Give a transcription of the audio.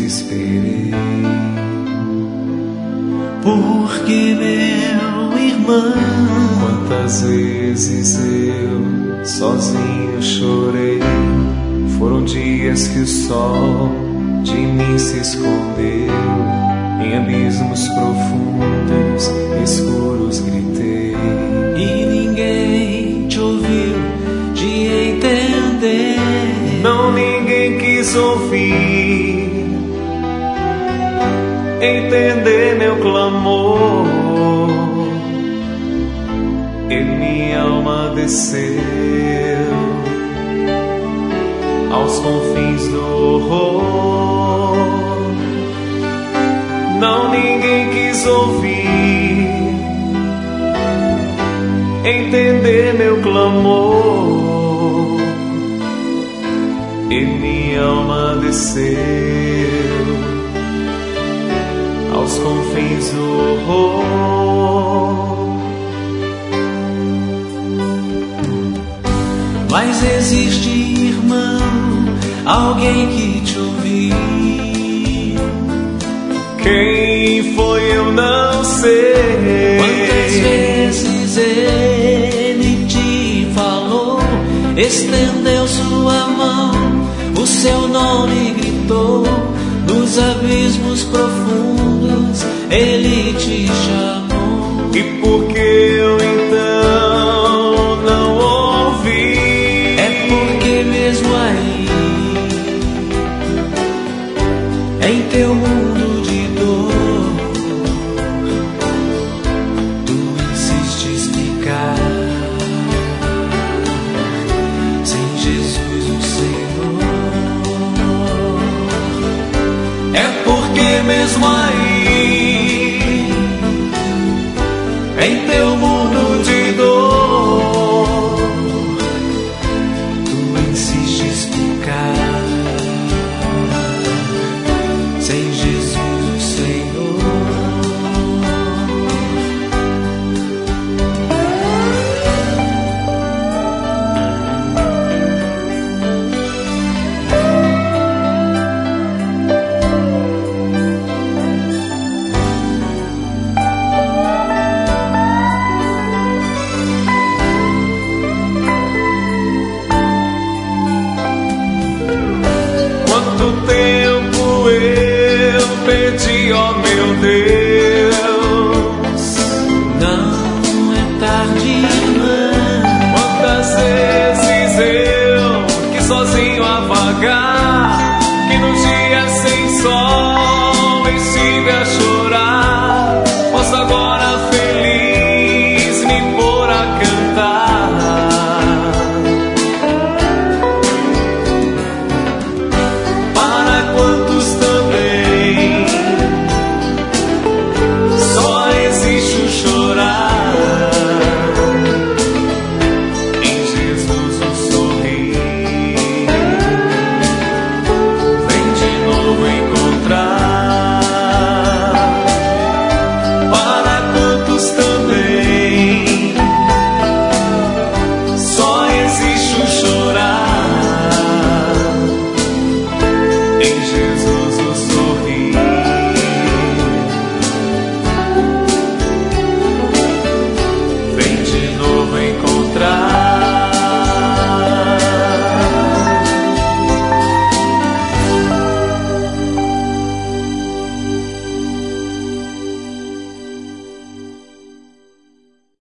desesperei. Porque, meu irmão, quantas vezes eu sozinho chorei. Foram dias que o sol de mim se escondeu. Em abismos profundos, escuros gritei. E ninguém te ouviu de entender. Não, ninguém quis ouvir, entender meu clamor. E minha alma desceu aos confins do horror. Não, ninguém quis ouvir, entender meu clamor. E minha alma desceu aos confins do horror. Mas existe, irmão, alguém que te ouviu. Quem foi eu não sei. Quantas vezes ele te falou, estendeu sua mão, o seu nome gritou. Nos abismos profundos ele te chamou. E por que eu então não ouvi? É porque mesmo aí, em teu mundo de dor, tu insistes ficar sem Jesus o Senhor. É porque mesmo aí, em teu mundo de dor, tu insistes ficar sem Jesus o Senhor. Quanto tempo eu perdi, ó meu Deus. Não é tarde, não. Quantas vezes eu que sozinho a vagar, que nos dias sem sol estive a chorar.